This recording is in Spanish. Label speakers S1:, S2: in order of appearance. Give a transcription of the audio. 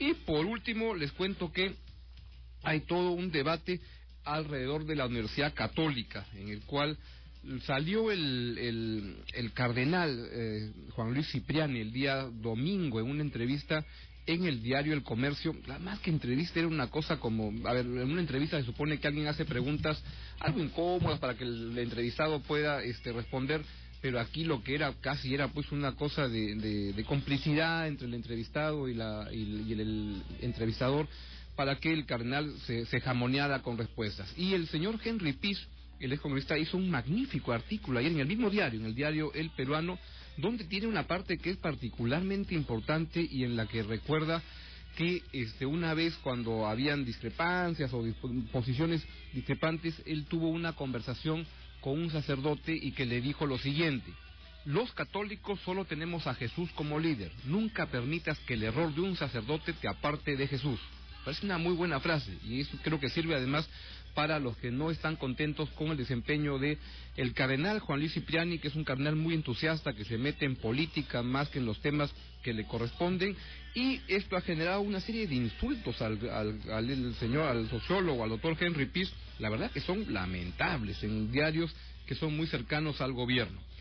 S1: Y por último, les cuento que hay todo un debate alrededor de la Universidad Católica, en el cual salió el cardenal Juan Luis Cipriani el día domingo en una entrevista en el diario El Comercio. Más que entrevista era una cosa como, a ver, en una entrevista se supone que alguien hace preguntas algo incómodas para que el entrevistado pueda responder, pero aquí lo que era casi era pues una cosa de complicidad entre el entrevistado y el entrevistador, para que el cardenal se jamoneara con respuestas. Y el señor Henry Piz, el excongresista, hizo un magnífico artículo ayer en el mismo diario, en el diario El Peruano, donde tiene una parte que es particularmente importante y en la que recuerda que una vez cuando habían discrepancias o posiciones discrepantes, él tuvo una conversación con un sacerdote y que le dijo lo siguiente: los católicos solo tenemos a Jesús como líder, nunca permitas que el error de un sacerdote te aparte de Jesús. Parece una muy buena frase, y eso creo que sirve además para los que no están contentos con el desempeño de el cardenal Juan Luis Cipriani, que es un cardenal muy entusiasta, que se mete en política más que en los temas que le corresponden, y esto ha generado una serie de insultos al sociólogo, al doctor Henry Piz, la verdad que son lamentables, en diarios que son muy cercanos al gobierno.